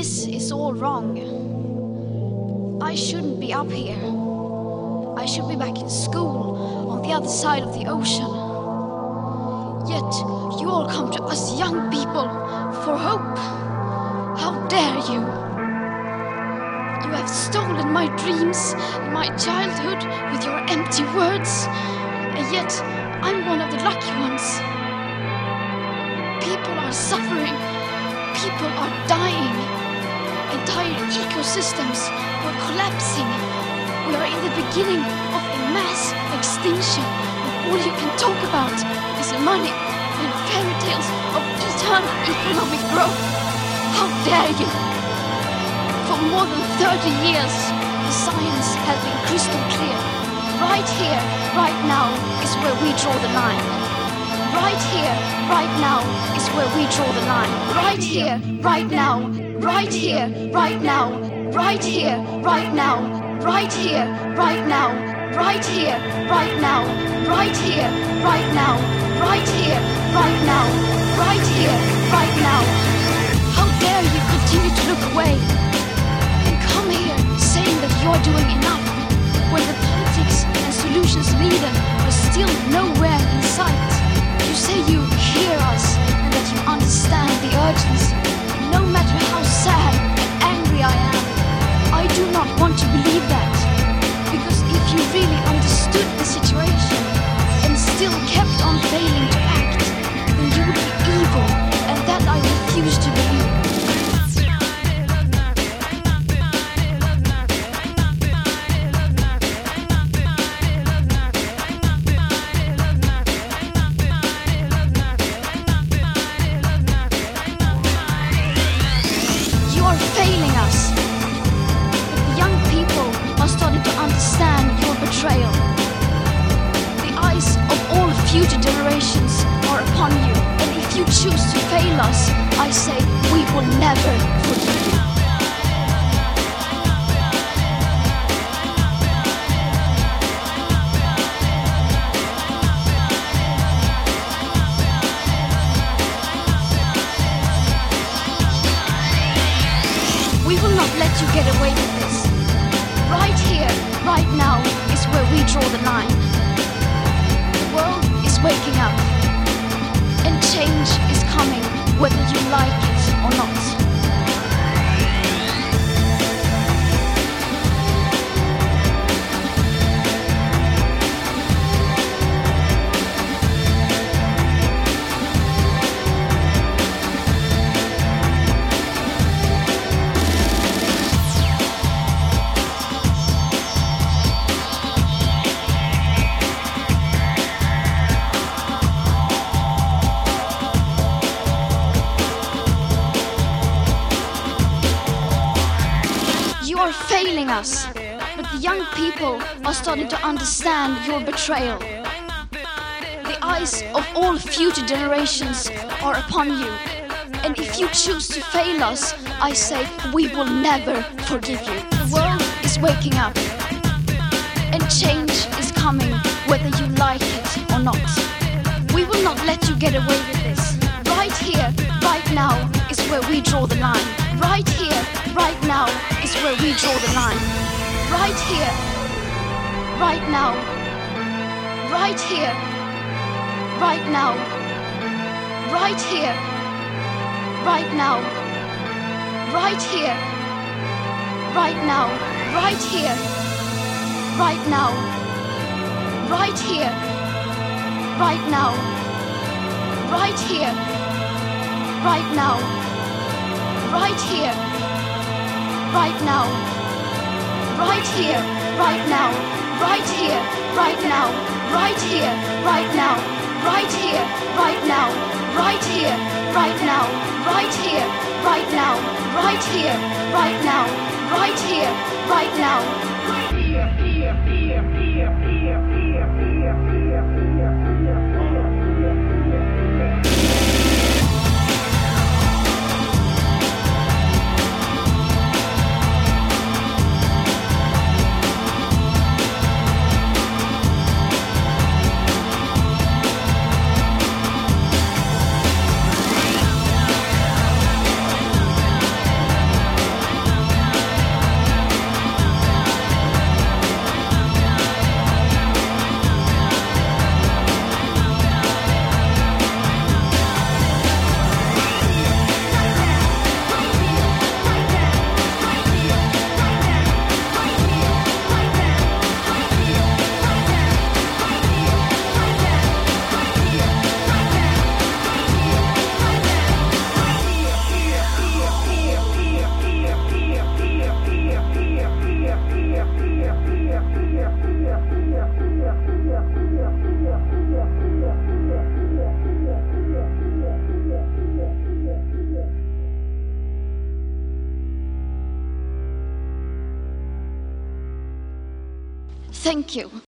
This is all wrong. I shouldn't be up here. I should be back in school on the other side of the ocean. Yet you all come to us young people for hope. How dare you? You have stolen my dreams and my childhood with your empty words, and yet I'm one of the lucky ones. People are suffering. People are dying. Entire ecosystems are collapsing. We are in the beginning of a mass extinction, and all you can talk about is money and fairy tales of eternal economic growth. How dare you? For more than 30 years, the science has been crystal clear. Right here, right now, is where we draw the line. Right here, right now, is where we draw the line. Right here, right now, right here, right now, right here, right now, right here, right now, right here, right now, right here, right now, right here, right now, right here, right now. How dare you continue to look away and come here saying that you're doing enough when the politics and solutions needed are still nowhere in sight. You say you hear us and that you understand the urgency. No matter how sad and angry I am, I do not want to believe that. Because if you really understood the situation and still kept on failing to act, then you would be evil, and that I refuse to believe. You are failing us. But the young people are starting to understand your betrayal. The eyes of all future generations are upon you, and if you choose to fail us, I say we will never forgive you. We will not let you get away with this. Right here, right now, is where we draw the line. The world is waking up, and change is coming, whether you like it or not. You are failing us, but the young people are starting to understand your betrayal. The eyes of all future generations are upon you, and if you choose to fail us, I say we will never forgive you. The world is waking up, and change is coming, whether you like it or not. We will not let you get away with this. Right here, right now, is where we draw the line. Right here, right now, is where we draw the line. Right here, right now, right here, right now, right here, right now, right here, right now, right here, right now, right here, right now, right here, right now, right here, right now, right here, right now, right here, right now, right here, right now, right here, right now, right here, right now, right here, right now, right here, right now, right here, right now. Thank you.